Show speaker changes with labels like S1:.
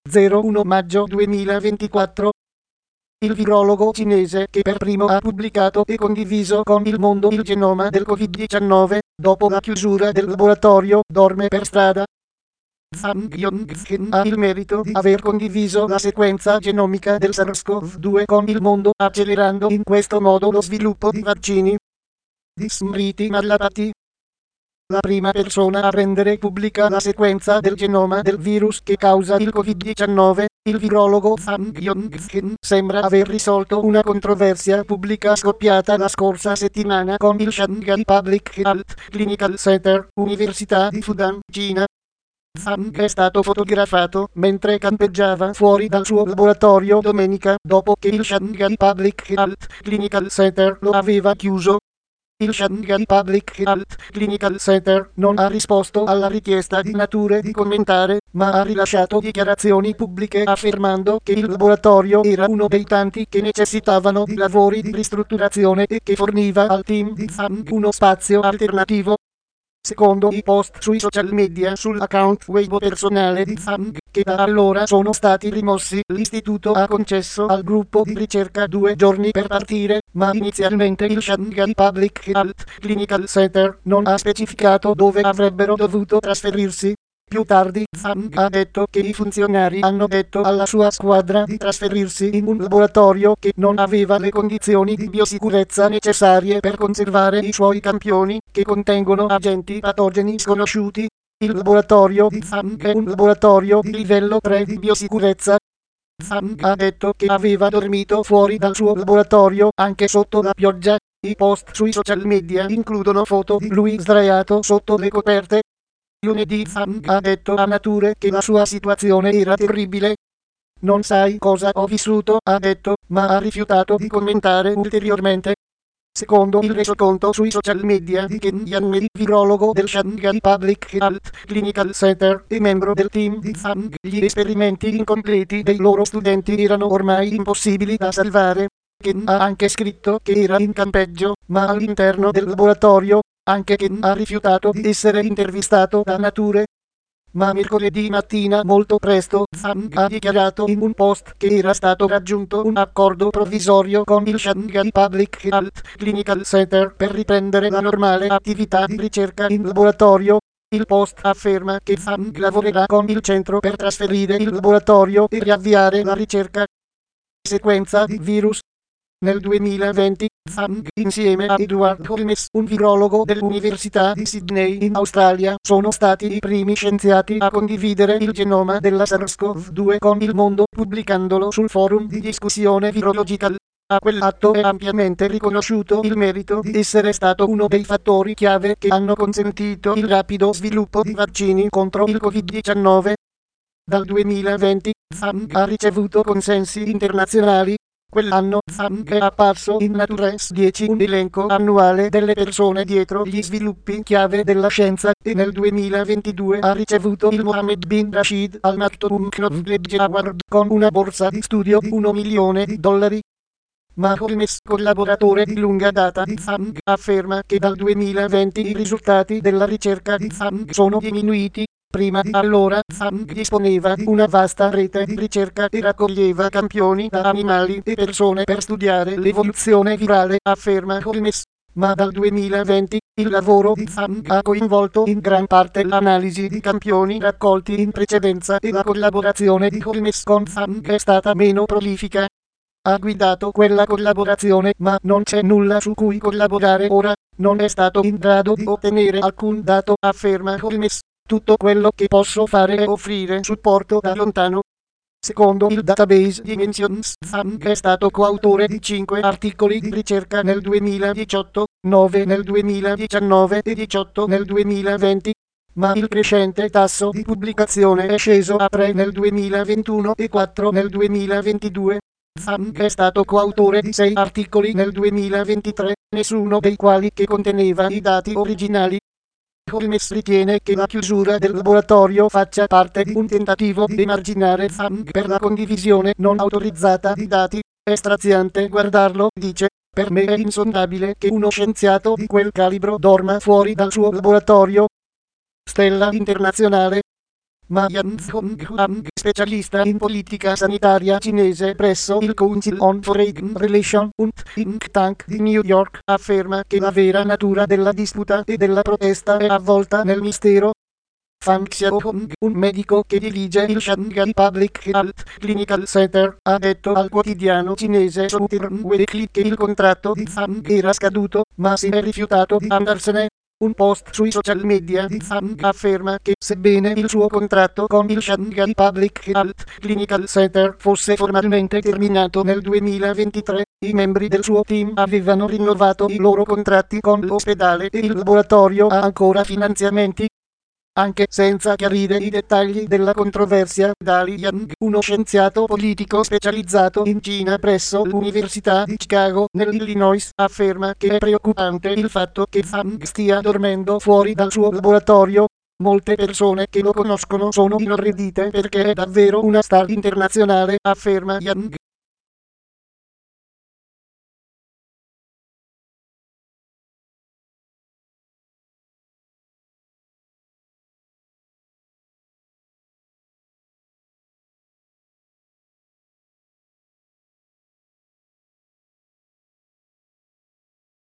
S1: 01 maggio 2024. Il virologo cinese che per primo ha pubblicato e condiviso con il mondo il genoma del Covid-19, dopo la chiusura del laboratorio, dorme per strada. Zhang Yongzhen ha il merito di aver condiviso la sequenza genomica del SARS-CoV-2 con il mondo, accelerando in questo modo lo sviluppo di vaccini. Di Smriti Malapati, la prima persona a rendere pubblica la sequenza del genoma del virus che causa il Covid-19, il virologo Zhang Yongzhen sembra aver risolto una controversia pubblica scoppiata la scorsa settimana con il Shanghai Public Health Clinical Center, Università di Fudan, Cina. Zhang è stato fotografato mentre campeggiava fuori dal suo laboratorio domenica dopo che il Shanghai Public Health Clinical Center lo aveva chiuso. Il Shanghai Public Health Clinical Center non ha risposto alla richiesta di Nature di commentare, ma ha rilasciato dichiarazioni pubbliche affermando che il laboratorio era uno dei tanti che necessitavano di lavori di ristrutturazione e che forniva al team di Zhang uno spazio alternativo. Secondo i post sui social media sull'account web personale di Zhang, che da allora sono stati rimossi, l'istituto ha concesso al gruppo di ricerca 2 giorni per partire, ma inizialmente il Shanghai Public Health Clinical Center non ha specificato dove avrebbero dovuto trasferirsi. Più tardi, Zhang ha detto che i funzionari hanno detto alla sua squadra di trasferirsi in un laboratorio che non aveva le condizioni di biosicurezza necessarie per conservare i suoi campioni, che contengono agenti patogeni sconosciuti. Il laboratorio di Zhang è un laboratorio di livello 3 di biosicurezza. Zhang ha detto che aveva dormito fuori dal suo laboratorio, anche sotto la pioggia. I post sui social media includono foto di lui sdraiato sotto le coperte. Lunedì Zhang ha detto a Nature che la sua situazione era terribile. Non sai cosa ho vissuto, ha detto, ma ha rifiutato di commentare ulteriormente. Secondo il resoconto sui social media di Ken Yan, virologo del Shanghai Public Health Clinical Center e membro del team di Zhang, gli esperimenti incompleti dei loro studenti erano ormai impossibili da salvare. Ken ha anche scritto che era in campeggio, ma all'interno del laboratorio. Anche Ken ha rifiutato di essere intervistato da Nature. Ma mercoledì mattina molto presto Zhang ha dichiarato in un post che era stato raggiunto un accordo provvisorio con il Shanghai Public Health Clinical Center per riprendere la normale attività di ricerca in laboratorio. Il post afferma che Zhang lavorerà con il centro per trasferire il laboratorio e riavviare la ricerca. Sequenza di virus. Nel 2020, Zhang, insieme a Edward Holmes, un virologo dell'Università di Sydney in Australia, sono stati i primi scienziati a condividere il genoma della SARS-CoV-2 con il mondo, pubblicandolo sul forum di discussione Virological. A quell'atto è ampiamente riconosciuto il merito di essere stato uno dei fattori chiave che hanno consentito il rapido sviluppo di vaccini contro il Covid-19. Dal 2020, Zhang ha ricevuto consensi internazionali. Quell'anno Zhang è apparso in Nature 10 un elenco annuale delle persone dietro gli sviluppi chiave della scienza e nel 2022 ha ricevuto il Mohammed bin Rashid Al Maktoum Knowledge Award con una borsa di studio di $1 milione. Ma Holmes, collaboratore di lunga data di Zhang, afferma che dal 2020 i risultati della ricerca di Zhang sono diminuiti. Prima di allora, Zhang disponeva di una vasta rete di ricerca e raccoglieva campioni da animali e persone per studiare l'evoluzione virale, afferma Holmes. Ma dal 2020, il lavoro di Zhang ha coinvolto in gran parte l'analisi di campioni raccolti in precedenza e la collaborazione di Holmes con Zhang è stata meno prolifica. Ha guidato quella collaborazione, ma non c'è nulla su cui collaborare ora. Non è stato in grado di ottenere alcun dato, afferma Holmes. Tutto quello che posso fare è offrire supporto da lontano. Secondo il database Dimensions, Zhang è stato coautore di 5 articoli di ricerca nel 2018, 9 nel 2019 e 18 nel 2020. Ma il crescente tasso di pubblicazione è sceso a 3 nel 2021 e 4 nel 2022. Zhang è stato coautore di 6 articoli nel 2023, nessuno dei quali che conteneva i dati originali. Holmes ritiene che la chiusura del laboratorio faccia parte di un tentativo di emarginare Zhang per la condivisione non autorizzata di dati. È straziante guardarlo, dice. Per me è insondabile che uno scienziato di quel calibro dorma fuori dal suo laboratorio. Stella internazionale. Ma Yan Zhonghang, specialista in politica sanitaria cinese presso il Council on Foreign Relations, un think tank di New York, afferma che la vera natura della disputa e della protesta è avvolta nel mistero. Fang Xiaohong, un medico che dirige il Shanghai Public Health Clinical Center, ha detto al quotidiano cinese Southern Weekly che il contratto di Fang era scaduto, ma si è rifiutato di andarsene. Un post sui social media di Fang afferma che, sebbene il suo contratto con il Shanghai Public Health Clinical Center fosse formalmente terminato nel 2023, i membri del suo team avevano rinnovato i loro contratti con l'ospedale e il laboratorio ha ancora finanziamenti. Anche senza chiarire i dettagli della controversia, Dali Yang, uno scienziato politico specializzato in Cina presso l'Università di Chicago, nell'Illinois, afferma che è preoccupante il fatto che Fang stia dormendo fuori dal suo laboratorio. Molte persone che lo conoscono sono inorridite perché è davvero una star internazionale, afferma Yang.